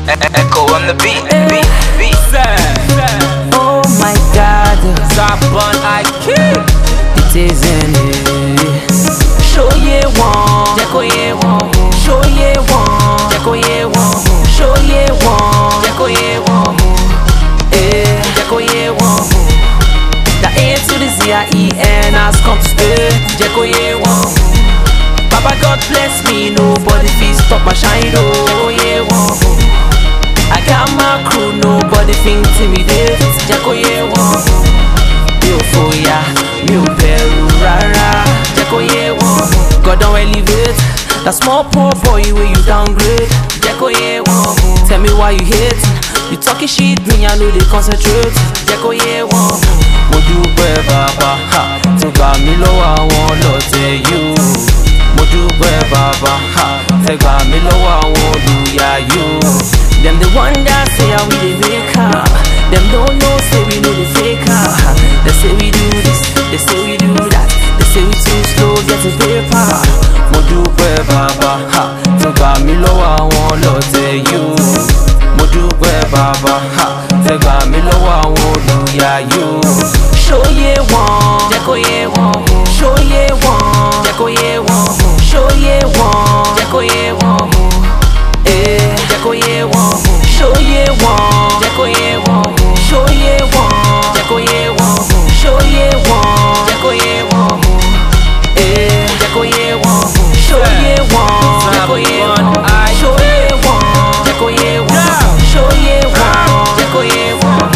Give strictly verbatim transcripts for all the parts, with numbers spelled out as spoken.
Echo on the beat, beat, beat. Oh my God, Zabon I kill. it isn't it. Show ye one, Jeko ye one. Show ye one, Jeko ye one. Show ye one, Jeko ye one. Eh, Jeko ye one. The A to the Z I E N has come to stay. Jeko ye one. Baba God bless me, nobody feels stop my shine. Oh, Jeko ye one. I got my crew, nobody think intimidate. Jeko ye one. Mi ò fòyà, mi ò bẹ̀rù rárá. Jeko ye one. God don't elevate. That small poor boy where you downgrade. Jeko ye one. Tell me why you hate. You talking shit, me I know they concentrate. Jeko ye one. Mo dúpẹ́ bàbá, ha, tó gbà mí lọ́wọ́ àwọn ọlọ́tẹ̀ yóò. Mo dúpẹ́ bàbá, ha, tẹ́ gbà mí lọ́wọ́ àwọn olùyà yóò. Them the one that say how we dey make her. Them don't know say we know the fake her. They say we do this, they say we do that. They say we too slow getting paper. Mo dúpẹ́ bàbá, ha, tó gbà mí lọ́wọ́ àwọn ọlọ́tẹ̀ yóò. Mo dúpẹ́ bàbá, ha, tẹ́ gbà mí lọ́wọ́ àwọn olùyà yóò. Show ye one, Jeko ye one. Show ye one, Jeko ye one. Show ye one, Jeko ye one. Eh, Jeko ye one. Show ye one, Jeko ye one. Show ye one, Jeko ye one. Show ye one, Jeko ye one. Eh, Jeko ye one. Show ye one, Jeko ye one. Show ye one, Jeko ye one. Show ye one, Jeko ye one.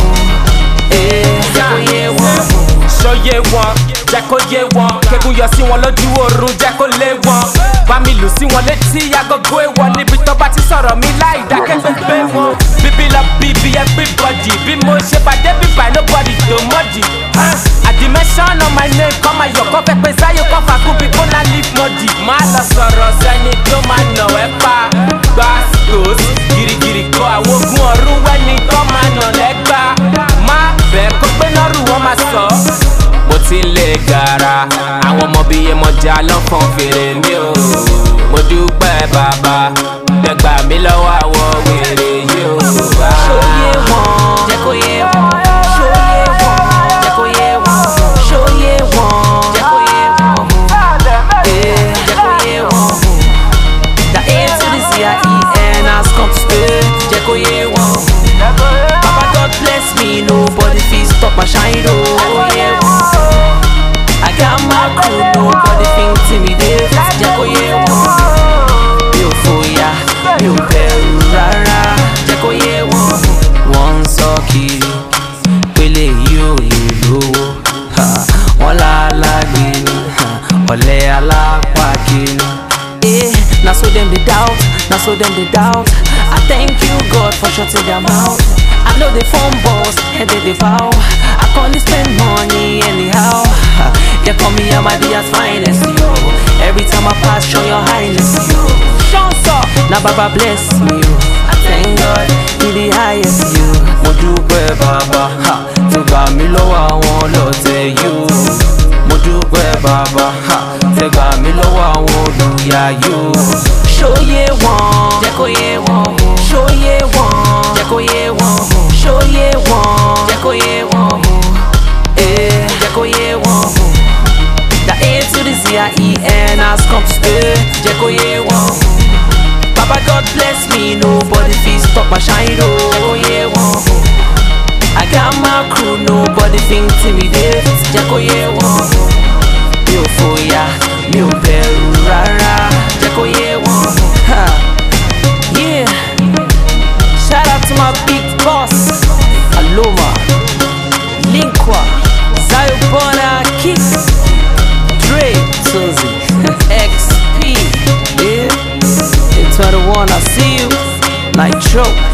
Eh, Jeko ye one. Show ye one, Jeko ye one. Kegun yọ sí wọn lójú oorun, Jeko lé wọn. Bá mi lù sí wọn létí, agogo èèwọ̀ níbi tó bá ti sọ̀rọ̀ mi láì dákẹ́ gbé wọn. Bíbí lọ bíbí everybody, bí mo ṣe pàdé bíbá nobody tó mọ́dì. Àdìmẹ́sán on my name kọ́ máa yọ̀ kọ́ fẹ́ pé sáyé kọ́ fà kú bí kó náà leave mọ́dì. Má lọ sọ̀rọ̀ sẹ́ni tó máa nà ẹ́ pa. Gbàsíkòs gírígírí kọ́ àwọn ogun ọ̀run wẹ́ni tó máa nà lẹ́gbà. Má bẹ́ẹ̀ kó pé náà rù wọ́n máa sọ. Mo ti ń lè gara, àwọn ọmọ bíi Yemọja lọ́kàn fèrè mi o. Mo dúpẹ́ bàbá, ẹ gbà mí lọ́wọ́ àwọn wèrè yìí o. Show ye one, Jeko ye one. Show ye one, Jeko ye one. Show ye one, Jeko ye one. Eh, Jeko ye one. The A to the Z I E N has come to stay. Jeko ye one. Papa God bless me, nobody feels stop my shine. Oh yeah one. I got my crew, nobody think intimidate. Jeko ye one. Mi ò fòyà, mi ò bẹ̀rù rárá. Jeko ye one. Wọ́n ń sọ kiri pélé yìí ò lè lówó. Ha, wọ́n lálágbé ni, ha, ọ̀lẹ alápàkiri. Eh, na so dem dey doubt, na so dem dey doubt. I thank you God for shutting their mouth. I know they phone boss and they dey vow. I can't spend money anyhow. Ha, they call me Amadia's finest, yo. Every time I pass, show your highness, yo. Shansa, na Baba bless me, yo. I thank God, he the highest, yo. Mo dúpẹ́ bàbá, ha, tó gbà mí lọ́wọ́ àwọn ọlọ́tẹ̀ yóò. Mo dúpẹ́ bàbá, ha, tẹ́ gbà mí lọ́wọ́ àwọn olùyà yóò. Show ye one, Jeko ye one. Show ye one, Jeko ye one. Show ye one, Jeko ye one. Eh, Jeko ye one. The A to the Z I E N has come to stay. Jeko ye one. Baba God bless me, nobody feels stop my shine. Oh, Jeko ye one. I got my crew, nobody think intimidate. Jeko ye one. Mi ò fòyà, mi ò bẹ̀rù rárá. Jeko ye one. Ha. Yeah. Shout out to my big boss, Aloma, Linkwa, Zayobona, Kick, Dre, Suzy, X P. Yeah. In twenty-one, I see you. Nitro.